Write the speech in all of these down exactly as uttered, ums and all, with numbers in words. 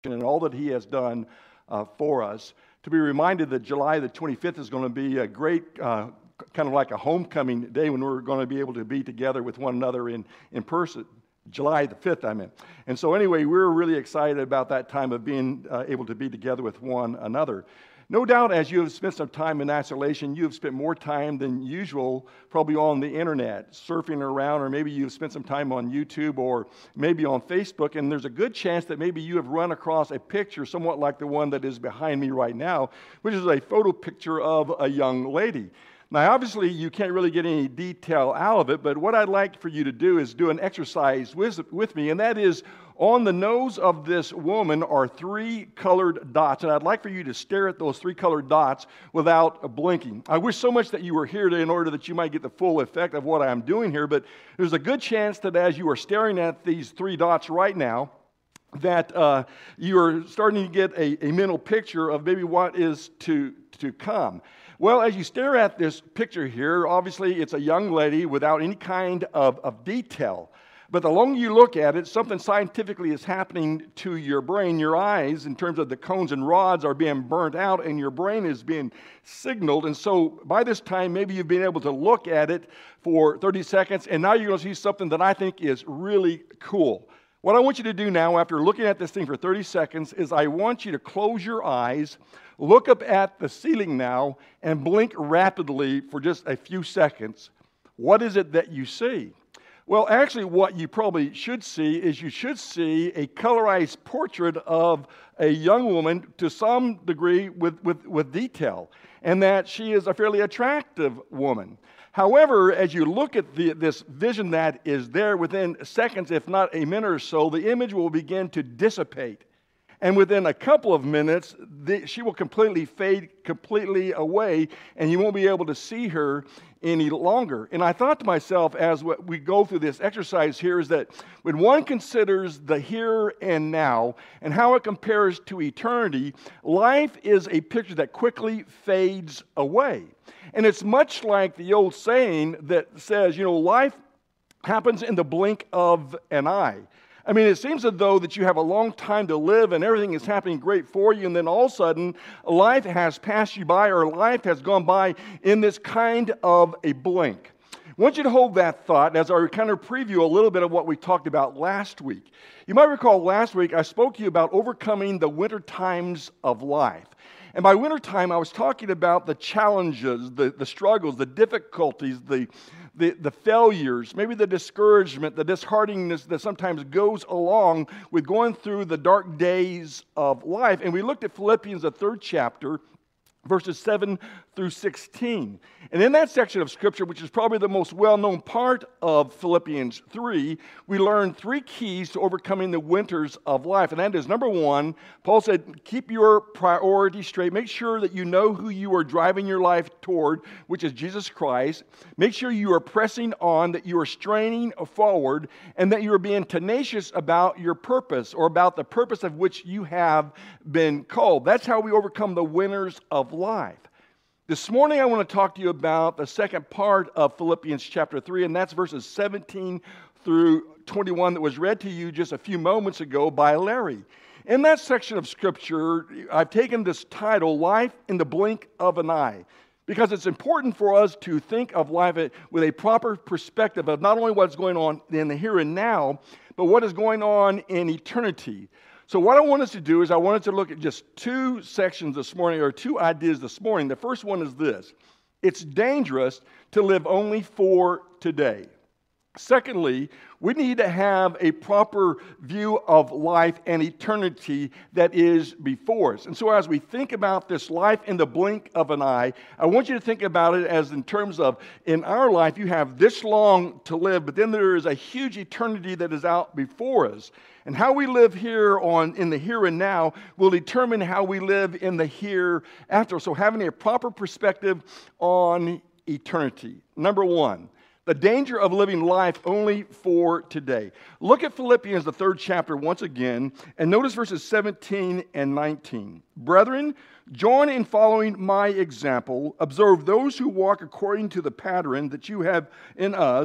and all that he has done uh, for us. To be reminded that July the twenty-fifth is going to be a great, uh, kind of like a homecoming day when we're going to be able to be together with one another in, in person. July the fifth, I meant. And so anyway, we're really excited about that time of being uh, able to be together with one another. No doubt, as you have spent some time in isolation, you have spent more time than usual probably on the internet, surfing around, or maybe you've spent some time on YouTube or maybe on Facebook, and there's a good chance that maybe you have run across a picture somewhat like the one that is behind me right now, which is a photo picture of a young lady. Now, obviously, you can't really get any detail out of it, but what I'd like for you to do is do an exercise with, with me, and that is on the nose of this woman are three colored dots, and I'd like for you to stare at those three colored dots without blinking. I wish so much that you were here in order that you might get the full effect of what I'm doing here, but there's a good chance that as you are staring at these three dots right now, that uh, you are starting to get a, a mental picture of maybe what is to, to come. Well, as you stare at this picture here, obviously it's a young lady without any kind of, of detail. But the longer you look at it, something scientifically is happening to your brain. Your eyes, in terms of the cones and rods, are being burnt out, and your brain is being signaled. And so by this time, maybe you've been able to look at it for thirty seconds, and now you're going to see something that I think is really cool. What I want you to do now, after looking at this thing for thirty seconds, is I want you to close your eyes, look up at the ceiling now, and blink rapidly for just a few seconds. What is it that you see? Well, actually, what you probably should see is you should see a colorized portrait of a young woman to some degree with, with, with detail, and that she is a fairly attractive woman. However, as you look at the, this vision that is there, within seconds, if not a minute or so, the image will begin to dissipate. And within a couple of minutes, the, she will completely fade completely away, and you won't be able to see her any longer. And I thought to myself, as we go through this exercise here, is that when one considers the here and now and how it compares to eternity, life is a picture that quickly fades away. And it's much like the old saying that says, you know, life happens in the blink of an eye. I mean, it seems as though that you have a long time to live and everything is happening great for you, and then all of a sudden, life has passed you by, or life has gone by in this kind of a blink. I want you to hold that thought as I kind of preview a little bit of what we talked about last week. You might recall last week I spoke to you about overcoming the winter times of life. And by wintertime, I was talking about the challenges, the, the struggles, the difficulties, the, the, the failures, maybe the discouragement, the dishearteningness that sometimes goes along with going through the dark days of life. And we looked at Philippians, the third chapter, verses seven through sixteen. And in that section of Scripture, which is probably the most well-known part of Philippians three, we learned three keys to overcoming the winters of life. And that is, number one, Paul said, keep your priorities straight. Make sure that you know who you are driving your life toward, which is Jesus Christ. Make sure you are pressing on, that you are straining forward, and that you are being tenacious about your purpose, or about the purpose of which you have been called. That's how we overcome the winters of life. This morning I want to talk to you about the second part of Philippians chapter three, and that's verses seventeen through twenty-one that was read to you just a few moments ago by Larry. In that section of Scripture, I've taken this title, Life in the Blink of an Eye, because it's important for us to think of life with a proper perspective of not only what's going on in the here and now, but what is going on in eternity. So what I want us to do is I wanted to look at just two sections this morning, or two ideas this morning. The first one is this: it's dangerous to live only for today. Secondly, we need to have a proper view of life and eternity that is before us. And so as we think about this life in the blink of an eye, I want you to think about it as in terms of, in our life, you have this long to live, but then there is a huge eternity that is out before us. And how we live here on in the here and now will determine how we live in the hereafter. So having a proper perspective on eternity. Number one, the danger of living life only for today. Look at Philippians, the third chapter, once again, and notice verses seventeen and nineteen. Brethren, join in following my example. Observe those who walk according to the pattern that you have in us.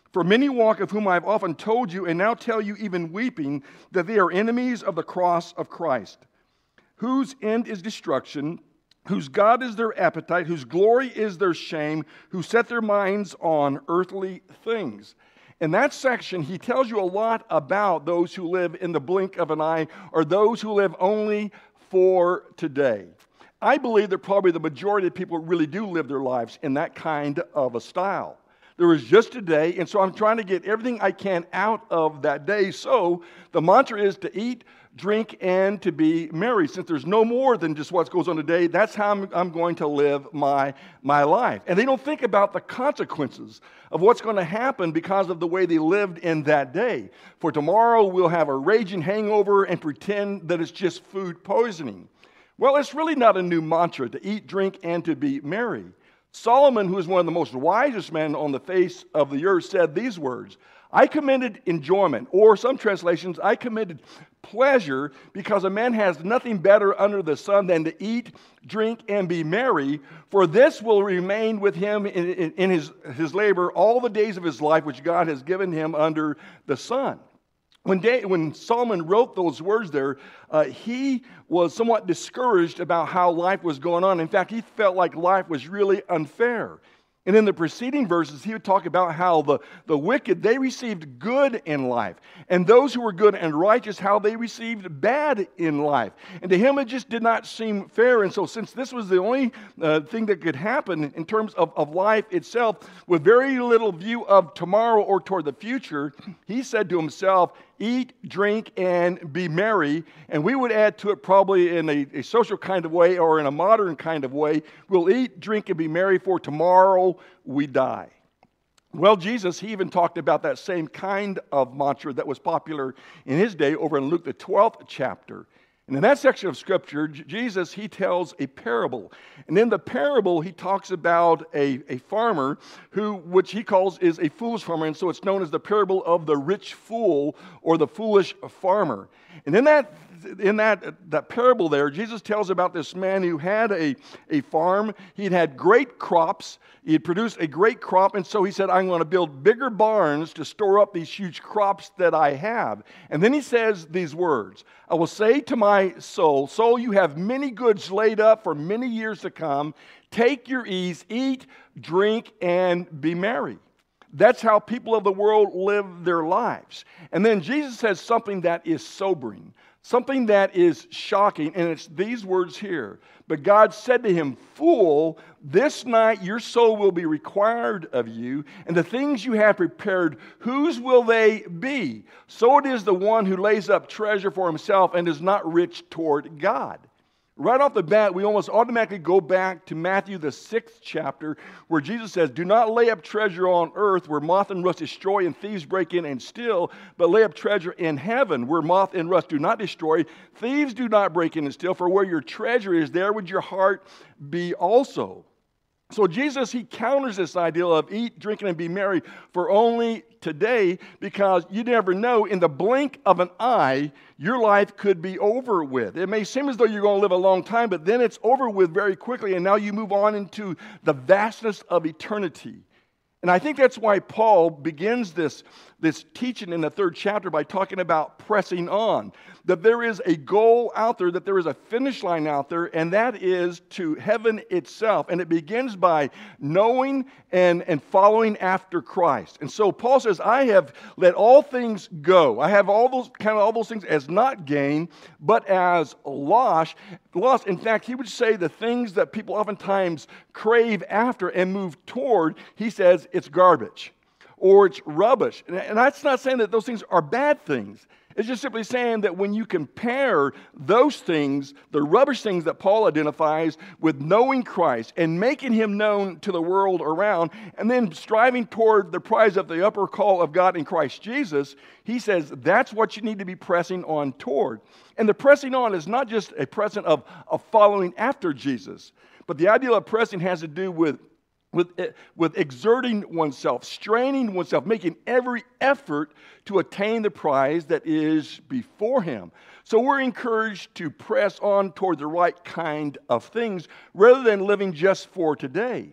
For many walk, of whom I have often told you, and now tell you even weeping, that they are enemies of the cross of Christ, whose end is destruction, whose God is their appetite, whose glory is their shame, who set their minds on earthly things. In that section, he tells you a lot about those who live in the blink of an eye, or those who live only for today. I believe that probably the majority of people really do live their lives in that kind of a style. There is just a day, and so I'm trying to get everything I can out of that day. So the mantra is to eat, drink, and to be merry. Since there's no more than just what goes on today, that's how I'm, I'm going to live my, my life. And they don't think about the consequences of what's going to happen because of the way they lived in that day. For tomorrow, we'll have a raging hangover and pretend that it's just food poisoning. Well, it's really not a new mantra to eat, drink, and to be merry. Solomon, who is one of the most wisest men on the face of the earth, said these words, I commended enjoyment, or some translations, I commended pleasure, because a man has nothing better under the sun than to eat, drink, and be merry, for this will remain with him in, in, in his, his labor all the days of his life, which God has given him under the sun. When, Day, when Solomon wrote those words there, uh, he was somewhat discouraged about how life was going on. In fact, he felt like life was really unfair. And in the preceding verses, he would talk about how the, the wicked, they received good in life. And those who were good and righteous, how they received bad in life. And to him, it just did not seem fair. And so since this was the only uh, thing that could happen in terms of, of life itself, with very little view of tomorrow or toward the future, he said to himself, eat, drink, and be merry. And we would add to it probably in a, a social kind of way or in a modern kind of way, we'll eat, drink, and be merry, for tomorrow we die. Well, Jesus, he even talked about that same kind of mantra that was popular in his day over in Luke, the twelfth chapter. And in that section of Scripture, Jesus, he tells a parable. And in the parable, he talks about a, a farmer who, which he calls is a foolish farmer. And so it's known as the parable of the rich fool or the foolish farmer. And in that in that, that parable there, Jesus tells about this man who had a, a farm. He'd had great crops. He had produced a great crop, and so he said, I'm going to build bigger barns to store up these huge crops that I have. And then he says these words, I will say to my soul, soul, you have many goods laid up for many years to come. Take your ease, eat, drink, and be merry. That's how people of the world live their lives. And then Jesus says something that is sobering, something that is shocking, and it's these words here. But God said to him, fool, this night your soul will be required of you, and the things you have prepared, whose will they be? So it is the one who lays up treasure for himself and is not rich toward God. Right off the bat, we almost automatically go back to Matthew, the sixth chapter, where Jesus says, do not lay up treasure on earth where moth and rust destroy and thieves break in and steal, but lay up treasure in heaven where moth and rust do not destroy, thieves do not break in and steal, for where your treasure is, there would your heart be also. So Jesus, he counters this idea of eat, drink, and be merry for only today, because you never know, in the blink of an eye, your life could be over with. It may seem as though you're going to live a long time, but then it's over with very quickly, and now you move on into the vastness of eternity. And I think that's why Paul begins this, this teaching in the third chapter by talking about pressing on. That there is a goal out there, that there is a finish line out there, and that is to heaven itself. And it begins by knowing and, and following after Christ. And so Paul says, I have let all things go. I have all those kind of all those things as not gain, but as loss. Loss. In fact, he would say the things that people oftentimes crave after and move toward, he says it's garbage or it's rubbish. And that's not saying that those things are bad things. It's just simply saying that when you compare those things, the rubbish things that Paul identifies, with knowing Christ and making him known to the world around, and then striving toward the prize of the upper call of God in Christ Jesus, he says that's what you need to be pressing on toward. And the pressing on is not just a pressing of, of following after Jesus, but the idea of pressing has to do with With, with exerting oneself, straining oneself, making every effort to attain the prize that is before him. So we're encouraged to press on toward the right kind of things rather than living just for today.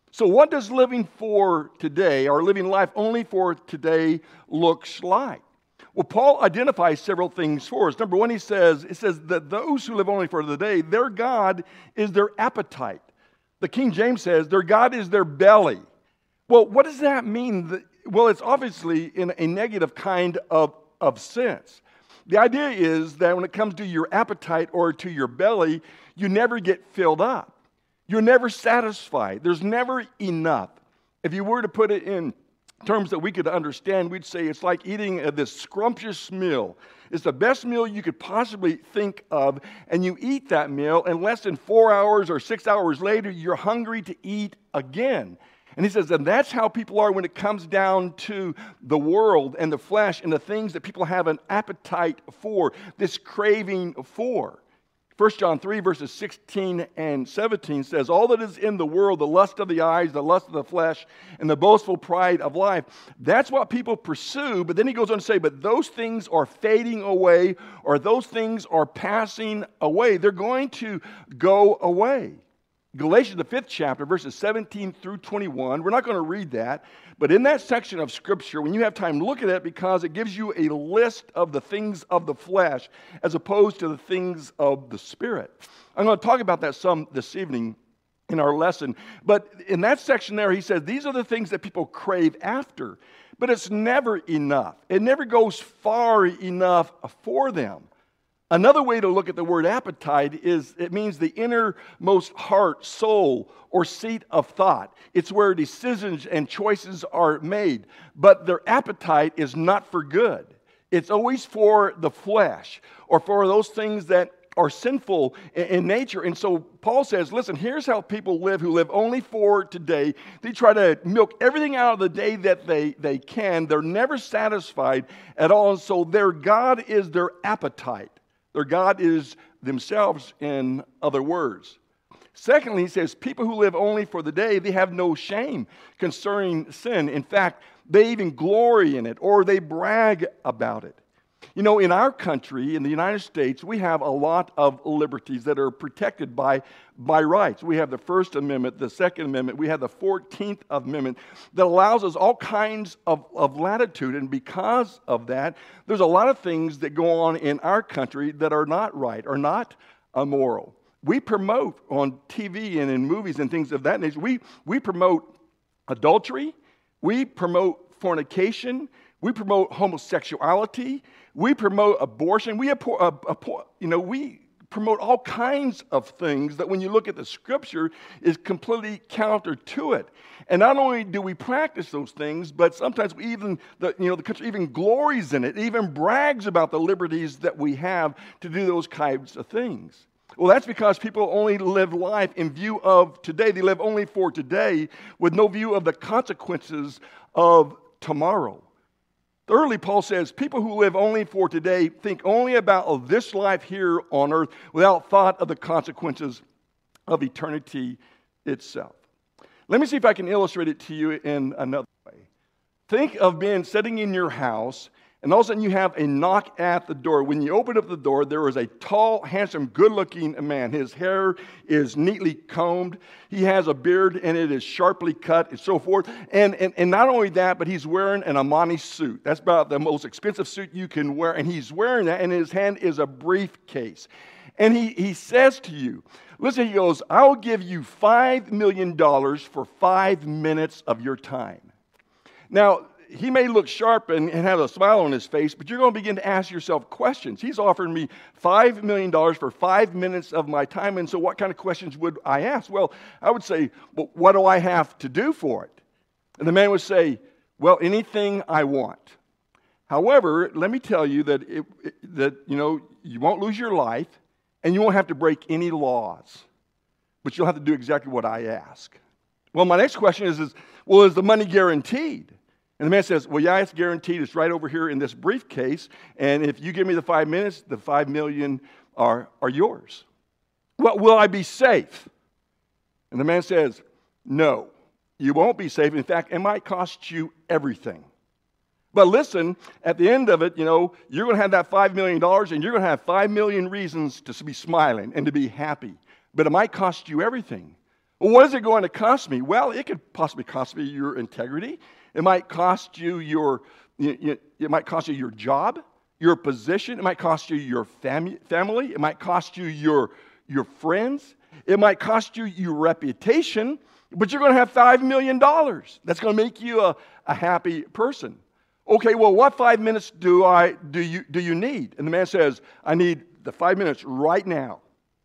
So what does living for today, or living life only for today, looks like? Well, Paul identifies several things for us. Number one, he says, it says that those who live only for the day, their God is their appetite. The King James says their God is their belly. Well, what does that mean? Well, it's obviously in a negative kind of, of sense. The idea is that when it comes to your appetite or to your belly, you never get filled up. You're never satisfied. There's never enough. If you were to put it in terms that we could understand, we'd say it's like eating uh, this scrumptious meal. It's the best meal you could possibly think of, and you eat that meal, and less than four hours or six hours later, you're hungry to eat again. And he says, and that's how people are when it comes down to the world and the flesh and the things that people have an appetite for, this craving for. First John three, verses sixteen and seventeen says, all that is in the world, the lust of the eyes, the lust of the flesh, and the boastful pride of life, that's what people pursue. But then he goes on to say, but those things are fading away, or those things are passing away. They're going to go away. Galatians, the fifth chapter, verses seventeen through twenty-one. We're not going to read that, but in that section of Scripture, when you have time, look at it because it gives you a list of the things of the flesh as opposed to the things of the Spirit. I'm going to talk about that some this evening in our lesson, but in that section there, he says these are the things that people crave after, but it's never enough. It never goes far enough for them. Another way to look at the word appetite is it means the innermost heart, soul, or seat of thought. It's where decisions and choices are made. But their appetite is not for good. It's always for the flesh or for those things that are sinful in nature. And so Paul says, listen, here's how people live who live only for today. They try to milk everything out of the day that they, they can. They're never satisfied at all. And so their God is their appetite. Their God is themselves, in other words. Secondly, he says, people who live only for the day, they have no shame concerning sin. In fact, they even glory in it, or they brag about it. You know, in our country, in the United States, we have a lot of liberties that are protected by, by rights. We have the First Amendment, the Second Amendment, we have the fourteenth Amendment that allows us all kinds of, of latitude. And because of that, there's a lot of things that go on in our country that are not right, are not immoral. We promote on T V and in movies and things of that nature, we, we promote adultery, we promote fornication, we promote homosexuality, we promote abortion, we, you know, we promote all kinds of things that when you look at the Scripture is completely counter to it. And not only do we practice those things, but sometimes we even, the, you know, the country even glories in it, even brags about the liberties that we have to do those kinds of things. Well, that's because people only live life in view of today. They live only for today with no view of the consequences of tomorrow. Thirdly, Paul says, people who live only for today think only about this life here on earth without thought of the consequences of eternity itself. Let me see if I can illustrate it to you in another way. Think of being sitting in your house, and all of a sudden you have a knock at the door. When you open up the door, there is a tall, handsome, good-looking man. His hair is neatly combed. He has a beard, and it is sharply cut, and so forth. And, and, and not only that, but he's wearing an Armani suit. That's about the most expensive suit you can wear. And he's wearing that, and in his hand is a briefcase. And he, he says to you, listen, he goes, I'll give you five million dollars for five minutes of your time. Now, he may look sharp and, and have a smile on his face, but you're going to begin to ask yourself questions. He's offering me five million dollars for five minutes of my time, and so what kind of questions would I ask? Well, I would say, well, what do I have to do for it? And the man would say, well, anything I want. However, let me tell you that, it, it, that you know, you won't lose your life, and you won't have to break any laws, but you'll have to do exactly what I ask. Well, my next question is, is well, is the money guaranteed? And the man says, well, yeah, it's guaranteed. It's right over here in this briefcase. And if you give me the five minutes, the five million are, are yours. Well, will I be safe? And the man says, no, you won't be safe. In fact, it might cost you everything. But listen, at the end of it, you know, you're going to have that five million dollars and you're going to have five million reasons to be smiling and to be happy. But it might cost you everything. Well, what is it going to cost me? Well, it could possibly cost me your integrity. It might cost you your, you, you, it might cost you your job, your position. It might cost you your fami- family. It might cost you your, your friends. It might cost you your reputation, but you're going to have five million dollars. That's going to make you a, a happy person. Okay, well, what five minutes do I do you do you need? And the man says, I need the five minutes right now.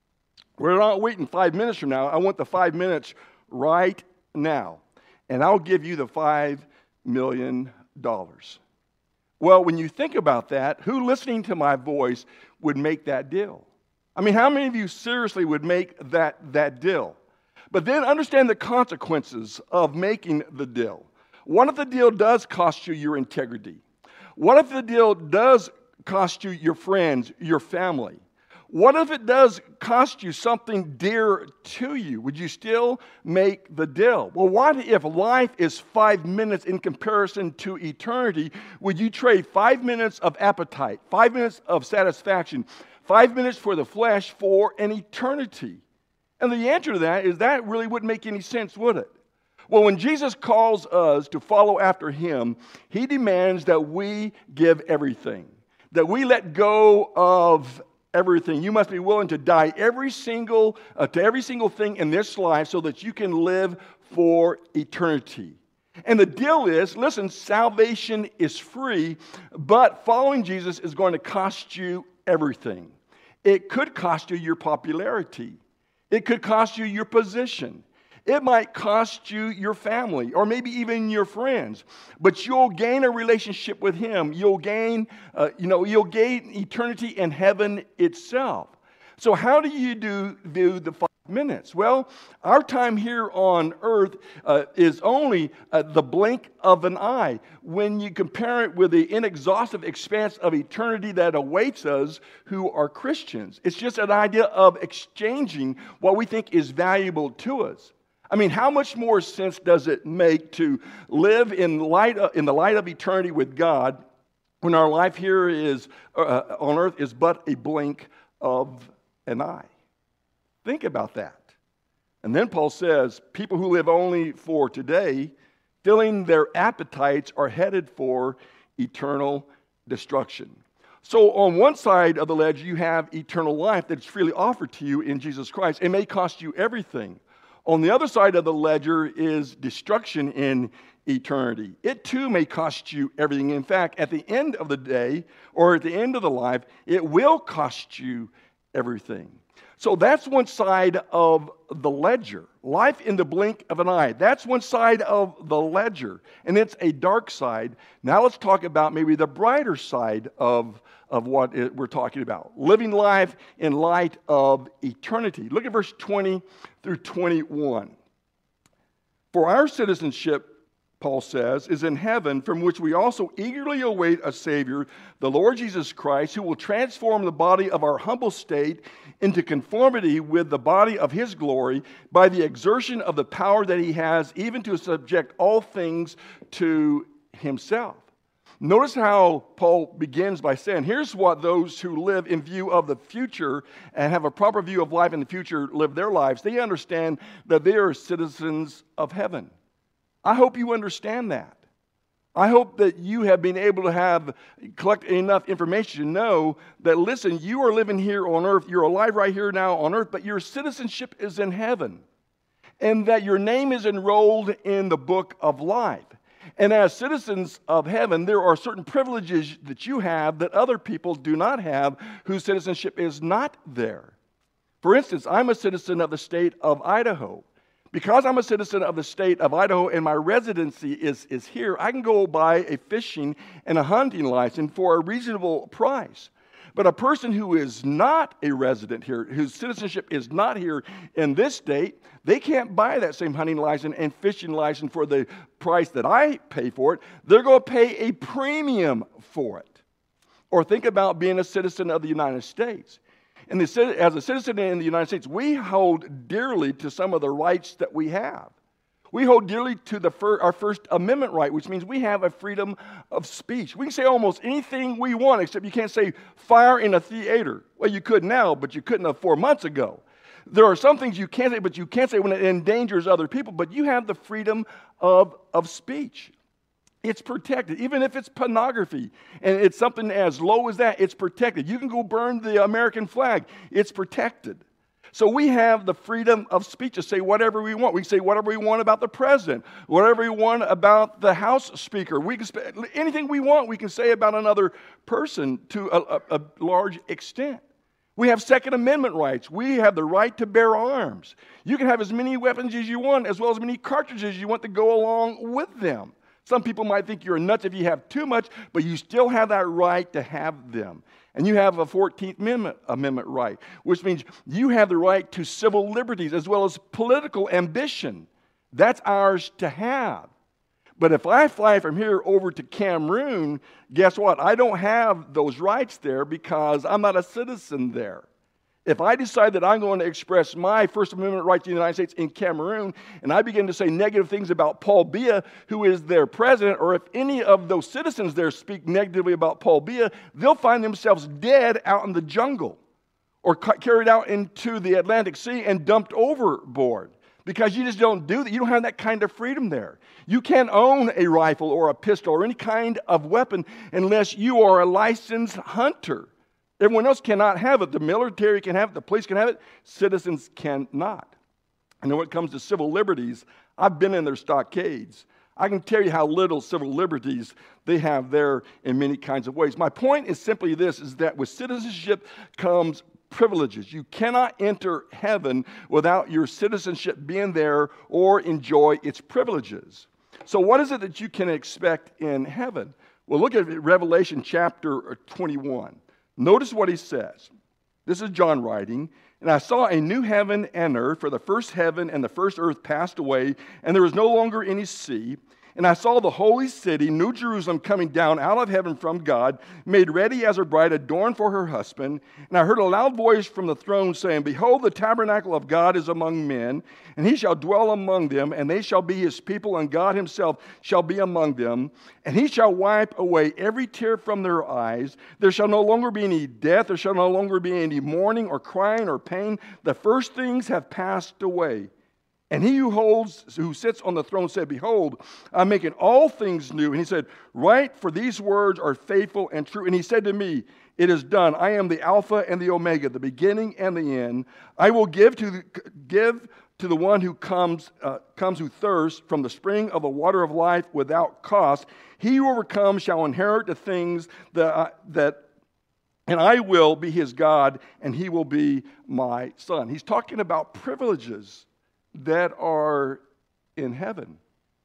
We're not waiting five minutes from now. I want the five minutes right now. And I'll give you the five million dollars. Well, when you think about that, who listening to my voice would make that deal? I mean, how many of you seriously would make that, that deal? But then understand the consequences of making the deal. What if the deal does cost you your integrity? What if the deal does cost you your friends, your family? What if it does cost you something dear to you? Would you still make the deal? Well, what if life is five minutes in comparison to eternity? Would you trade five minutes of appetite, five minutes of satisfaction, five minutes for the flesh for an eternity? And the answer to that is that really wouldn't make any sense, would it? Well, when Jesus calls us to follow after him, he demands that we give everything, that we let go of everything. You must be willing to die every single uh, to every single thing in this life so that you can live for eternity. And the deal is, listen, salvation is free, but following Jesus is going to cost you everything. It could cost you your popularity. It could cost you your position. It might cost you your family or maybe even your friends, but you'll gain a relationship with him. You'll gain, uh, you know, you'll gain eternity in heaven itself. So how do you do, do the five minutes? Well, our time here on earth uh, is only uh, the blink of an eye when you compare it with the inexhaustive expanse of eternity that awaits us who are Christians. It's just an idea of exchanging what we think is valuable to us. I mean, how much more sense does it make to live in light of, in the light of eternity with God when our life here is uh, on earth is but a blink of an eye? Think about that. And then Paul says, people who live only for today, filling their appetites, are headed for eternal destruction. So on one side of the ledger, you have eternal life that's freely offered to you in Jesus Christ. It may cost you everything. On the other side of the ledger is destruction in eternity. It too may cost you everything. In fact, at the end of the day or at the end of the life, it will cost you everything. So that's one side of the ledger. Life in the blink of an eye. That's one side of the ledger. And it's a dark side. Now let's talk about maybe the brighter side of, of what it, we're talking about. Living life in light of eternity. Look at verse twenty through twenty-one. For our citizenship, Paul says, is in heaven, from which we also eagerly await a Savior, the Lord Jesus Christ, who will transform the body of our humble state into conformity with the body of his glory by the exertion of the power that he has, even to subject all things to himself. Notice how Paul begins by saying, here's what those who live in view of the future and have a proper view of life in the future live their lives. They understand that they are citizens of heaven. I hope you understand that. I hope that you have been able to have, collect enough information to know that, listen, you are living here on earth. You're alive right here now on earth, but your citizenship is in heaven. And that your name is enrolled in the book of life. And as citizens of heaven, there are certain privileges that you have that other people do not have whose citizenship is not there. For instance, I'm a citizen of the state of Idaho. Because I'm a citizen of the state of Idaho and my residency is, is here, I can go buy a fishing and a hunting license for a reasonable price. But a person who is not a resident here, whose citizenship is not here in this state, they can't buy that same hunting license and fishing license for the price that I pay for it. They're going to pay a premium for it. Or think about being a citizen of the United States. And the, as a citizen in the United States, we hold dearly to some of the rights that we have. We hold dearly to the fir- our First Amendment right, which means we have a freedom of speech. We can say almost anything we want, except you can't say fire in a theater. Well, you could now, but you couldn't have four months ago. There are some things you can't say, but you can't say when it endangers other people, but you have the freedom of, of speech. It's protected. Even if it's pornography and it's something as low as that, it's protected. You can go burn the American flag. It's protected. So we have the freedom of speech to say whatever we want. We can say whatever we want about the president, whatever we want about the House Speaker. We can sp- anything we want, we can say about another person to a, a, a large extent. We have Second Amendment rights. We have the right to bear arms. You can have as many weapons as you want, as well as many cartridges as you want to go along with them. Some people might think you're nuts if you have too much, but you still have that right to have them. And you have a fourteenth Amendment, Amendment right, which means you have the right to civil liberties as well as political ambition. That's ours to have. But if I fly from here over to Cameroon, guess what? I don't have those rights there because I'm not a citizen there. If I decide that I'm going to express my First Amendment right to the United States in Cameroon, and I begin to say negative things about Paul Biya, who is their president, or if any of those citizens there speak negatively about Paul Biya, they'll find themselves dead out in the jungle or ca- carried out into the Atlantic Sea and dumped overboard because you just don't do that. You don't have that kind of freedom there. You can't own a rifle or a pistol or any kind of weapon unless you are a licensed hunter. Everyone else cannot have it. The military can have it. The police can have it. Citizens cannot. And then when it comes to civil liberties, I've been in their stockades. I can tell you how little civil liberties they have there in many kinds of ways. My point is simply this, is that with citizenship comes privileges. You cannot enter heaven without your citizenship being there or enjoy its privileges. So what is it that you can expect in heaven? Well, look at Revelation chapter twenty-one. Notice what he says. This is John writing. And I saw a new heaven and earth, for the first heaven and the first earth passed away, and there was no longer any sea. And I saw the holy city, New Jerusalem, coming down out of heaven from God, made ready as a bride adorned for her husband. And I heard a loud voice from the throne saying, Behold, the tabernacle of God is among men, and he shall dwell among them, and they shall be his people, and God himself shall be among them. And he shall wipe away every tear from their eyes. There shall no longer be any death, there shall no longer be any mourning or crying or pain. The first things have passed away. And he who holds, who sits on the throne said, Behold, I'm making all things new. And he said, Write, for these words are faithful and true. And he said to me, It is done. I am the Alpha and the Omega, the beginning and the end. I will give to the, give to the one who comes, uh, comes who thirsts from the spring of the water of life without cost. He who overcomes shall inherit the things that, uh, that and I will be his God, and he will be my son. He's talking about privileges that are in heaven,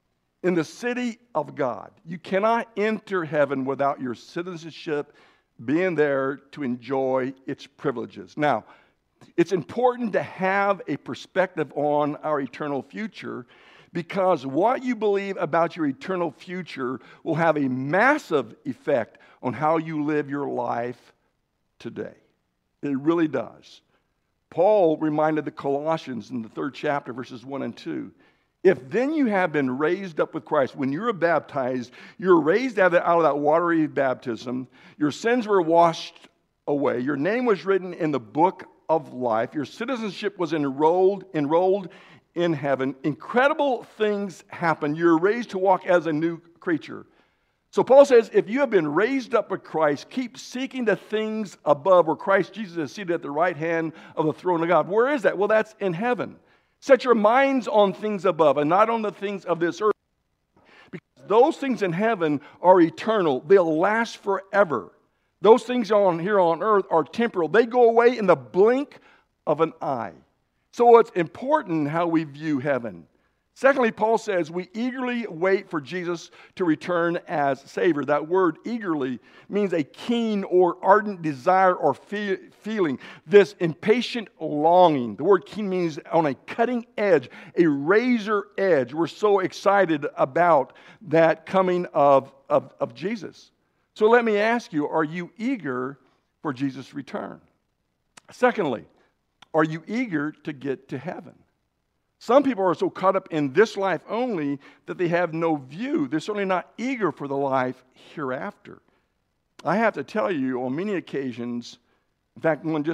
in the city of God. You cannot enter heaven without your citizenship being there to enjoy its privileges. Now, it's important to have a perspective on our eternal future, because what you believe about your eternal future will have a massive effect on how you live your life today. It really does. Paul reminded the Colossians in the third chapter, verses one and two, if then you have been raised up with Christ, when you're baptized, you're raised out of, out of that watery baptism, your sins were washed away, your name was written in the book of life, your citizenship was enrolled, enrolled in heaven, incredible things happen. You're raised to walk as a new creature. So Paul says, if you have been raised up with Christ, keep seeking the things above where Christ Jesus is seated at the right hand of the throne of God. Where is that? Well, that's in heaven. Set your minds on things above and not on the things of this earth. Because those things in heaven are eternal. They'll last forever. Those things on here on earth are temporal. They go away in the blink of an eye. So it's important how we view heaven. Secondly, Paul says we eagerly wait for Jesus to return as Savior. That word eagerly means a keen or ardent desire or fe- feeling, this impatient longing. The word keen means on a cutting edge, a razor edge. We're so excited about that coming of, of, of Jesus. So let me ask you, are you eager for Jesus' return? Secondly, are you eager to get to heaven? Some people are so caught up in this life only that they have no view. They're certainly not eager for the life hereafter. I have to tell you, on many occasions, in fact, one just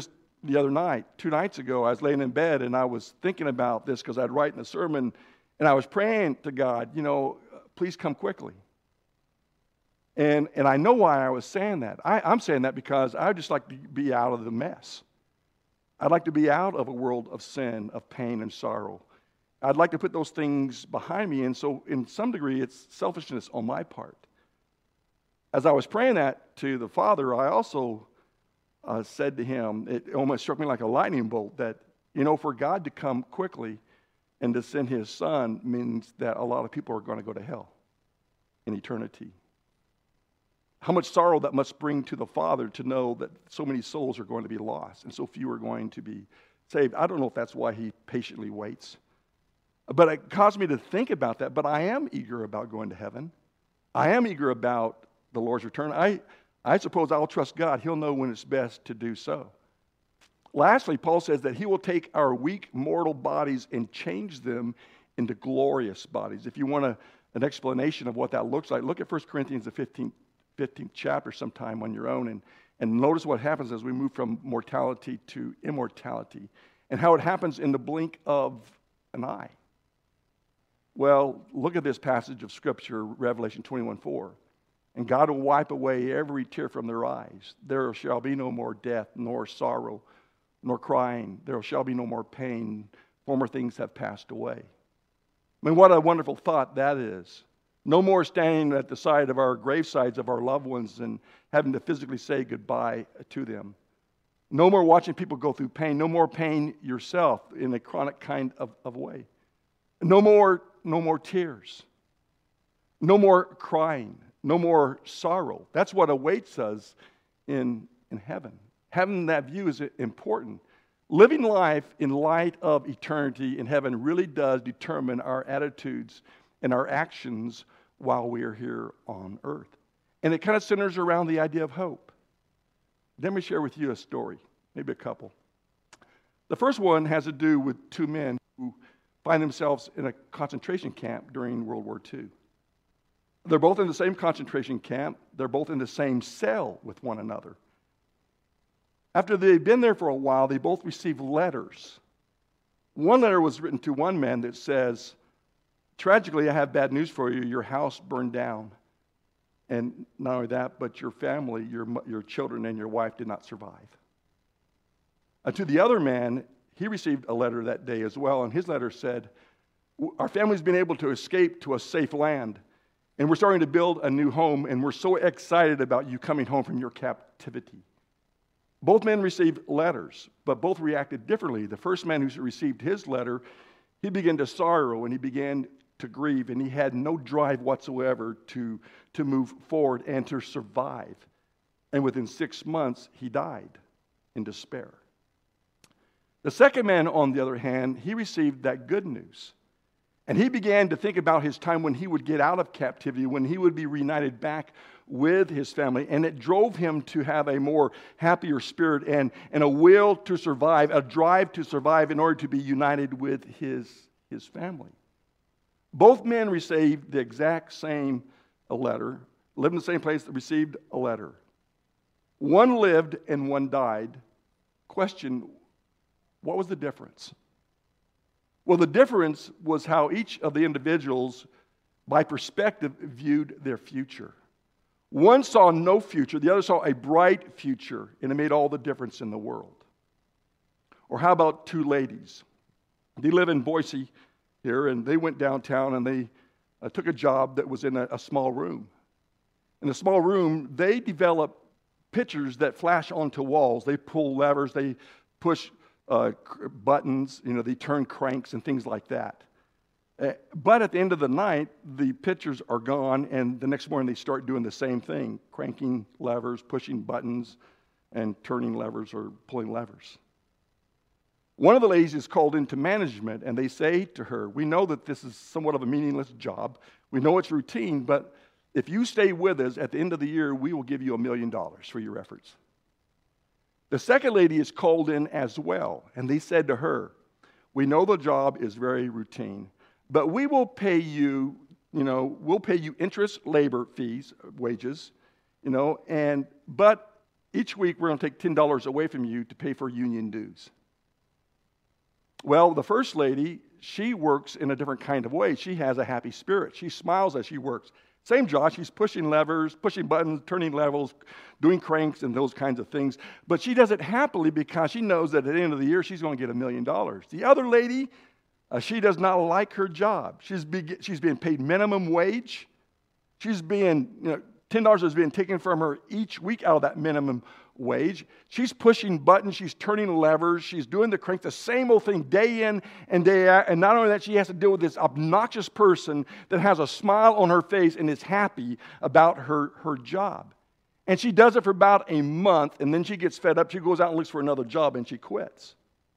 the other night, two nights ago, I was laying in bed and I was thinking about this because I'd written a sermon and I was praying to God, you know, please come quickly. And and I know why I was saying that. I, I'm saying that because I'd just like to be out of the mess. I'd like to be out of a world of sin, of pain and sorrow. I'd like to put those things behind me. And so in some degree, it's selfishness on my part. As I was praying that to the Father, I also uh, said to him, it almost struck me like a lightning bolt that, you know, for God to come quickly and to send his Son means that a lot of people are going to go to hell in eternity. How much sorrow that must bring to the Father to know that so many souls are going to be lost and so few are going to be saved. I don't know if that's why he patiently waits. But it caused me to think about that. But I am eager about going to heaven. I am eager about the Lord's return. I, I suppose I'll trust God. He'll know when it's best to do so. Lastly, Paul says that he will take our weak mortal bodies and change them into glorious bodies. If you want a, an explanation of what that looks like, look at First Corinthians, the fifteenth, fifteenth chapter sometime on your own, and, and notice what happens as we move from mortality to immortality and how it happens in the blink of an eye. Well, look at this passage of Scripture, Revelation twenty-one four. And God will wipe away every tear from their eyes. There shall be no more death, nor sorrow, nor crying. There shall be no more pain. Former things have passed away. I mean, what a wonderful thought that is. No more standing at the side of our gravesides of our loved ones and having to physically say goodbye to them. No more watching people go through pain. No more pain yourself in a chronic kind of, of way. No more, no more tears. No more crying. No more sorrow. That's what awaits us in, in heaven. Having that view is important. Living life in light of eternity in heaven really does determine our attitudes and our actions while we are here on earth. And it kind of centers around the idea of hope. Let me share with you a story, maybe a couple. The first one has to do with two men who find themselves in a concentration camp during World War Two. They're both in the same concentration camp. They're both in the same cell with one another. After they've been there for a while, they both received letters. One letter was written to one man that says, tragically, I have bad news for you. Your house burned down. And not only that, but your family, your, your children, and your wife did not survive. And to the other man, he received a letter that day as well. And his letter said, our family's been able to escape to a safe land. And we're starting to build a new home, and we're so excited about you coming home from your captivity. Both men received letters, but both reacted differently. The first man who received his letter, he began to sorrow, and he began to grieve, and he had no drive whatsoever to, to move forward and to survive. And within six months, he died in despair. The second man, on the other hand, he received that good news. And he began to think about his time when he would get out of captivity, when he would be reunited back with his family. And it drove him to have a more happier spirit and, and a will to survive, a drive to survive in order to be united with his, his family. Both men received the exact same letter, lived in the same place, received a letter. One lived and one died. Question, what was the difference? Well, the difference was how each of the individuals, by perspective, viewed their future. One saw no future, the other saw a bright future, and it made all the difference in the world. Or how about two ladies? They live in Boise here, and they went downtown, and they uh, took a job that was in a, a small room. In the small room, they developed pictures that flash onto walls. They pull levers, they push Uh, buttons, you know, they turn cranks and things like that. Uh, but at the end of the night, the pictures are gone, and the next morning they start doing the same thing, cranking levers, pushing buttons, and turning levers or pulling levers. One of the ladies is called into management, and they say to her, we know that this is somewhat of a meaningless job. We know it's routine, but if you stay with us at the end of the year, we will give you a million dollars for your efforts. The second lady is called in as well, and they said to her, we know the job is very routine, but we will pay you, you know, we'll pay you interest, labor fees, wages, you know, and but each week we're going to take ten dollars away from you to pay for union dues. Well, the first lady, she works in a different kind of way. She has a happy spirit. She smiles as she works. Same job, she's pushing levers, pushing buttons, turning levels, doing cranks and those kinds of things. But she does it happily because she knows that at the end of the year she's going to get a million dollars. The other lady, uh, she does not like her job. She's, be, she's being paid minimum wage. She's being, you know, ten dollars is being taken from her each week out of that minimum wage. She's pushing buttons, she's turning levers, she's doing the crank, the same old thing day in and day out. And not only that, she has to deal with this obnoxious person that has a smile on her face and is happy about her, her job. And she does it for about a month, and then she gets fed up. She goes out and looks for another job, and she quits.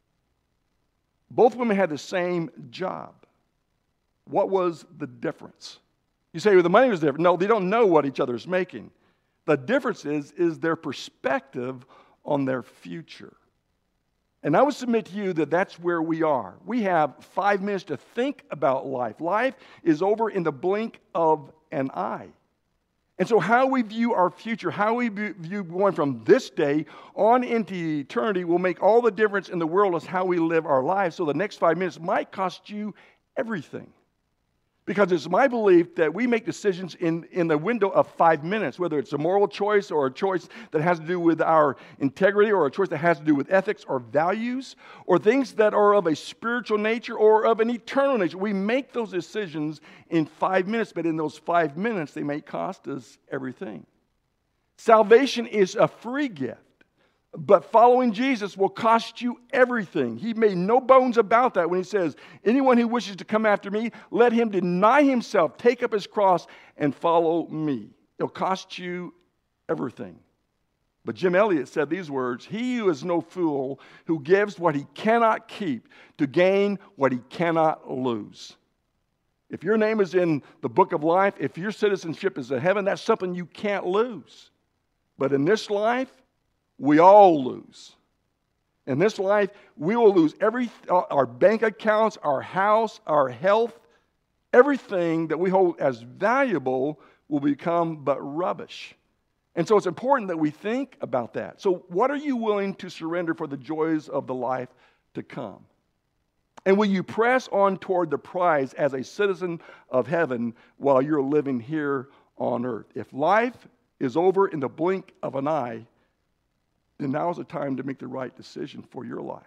Both women had the same job. What was the difference? You say, well, the money was different. No, they don't know what each other is making. The difference is, is their perspective on their future. And I would submit to you that that's where we are. We have five minutes to think about life. Life is over in the blink of an eye. And so how we view our future, how we view going from this day on into eternity will make all the difference in the world as how we live our lives. So the next five minutes might cost you everything. Because it's my belief that we make decisions in, in the window of five minutes, whether it's a moral choice or a choice that has to do with our integrity or a choice that has to do with ethics or values or things that are of a spiritual nature or of an eternal nature. We make those decisions in five minutes, but in those five minutes, they may cost us everything. Salvation is a free gift. But following Jesus will cost you everything. He made no bones about that when he says, anyone who wishes to come after me, let him deny himself, take up his cross, and follow me. It'll cost you everything. But Jim Elliot said these words, he who is no fool, who gives what he cannot keep to gain what he cannot lose. If your name is in the book of life, if your citizenship is in heaven, that's something you can't lose. But in this life, we all lose. In this life, we will lose every our bank accounts, our house, our health, everything that we hold as valuable will become but rubbish. And so it's important that we think about that. So what are you willing to surrender for the joys of the life to come? And will you press on toward the prize as a citizen of heaven while you're living here on earth? If life is over in the blink of an eye, then now is the time to make the right decision for your life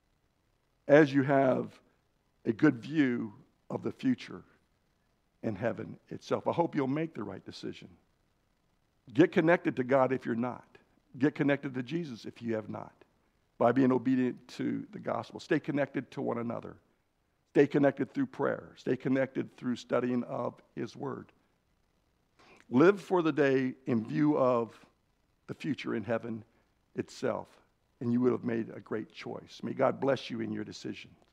as you have a good view of the future and heaven itself. I hope you'll make the right decision. Get connected to God if you're not. Get connected to Jesus if you have not, by being obedient to the gospel. Stay connected to one another. Stay connected through prayer. Stay connected through studying of His Word. Live for the day in view of the future in heaven itself, and you would have made a great choice. May God bless you in your decisions.